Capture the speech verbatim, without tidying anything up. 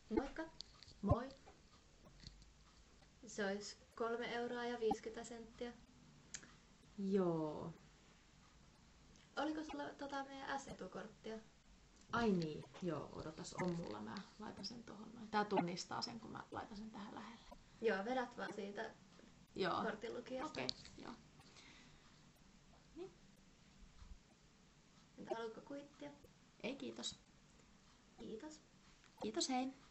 Moikka! Moi! Se olisi kolme euroa ja viisikymmentä senttiä. Joo. Oliko sulla tota meidän S-etukorttia? Ai niin, joo, odotas, on mulla, mä laitan sen tohon noin. Tää tunnistaa sen, kun mä laitan sen tähän lähelle. Joo, vedät vaan siitä Joo. kortinlukijasta. Okei, okay, joo. Niin. Entä haluatko kuittia? Ei kiitos. Kiitos. Kiitos, hei!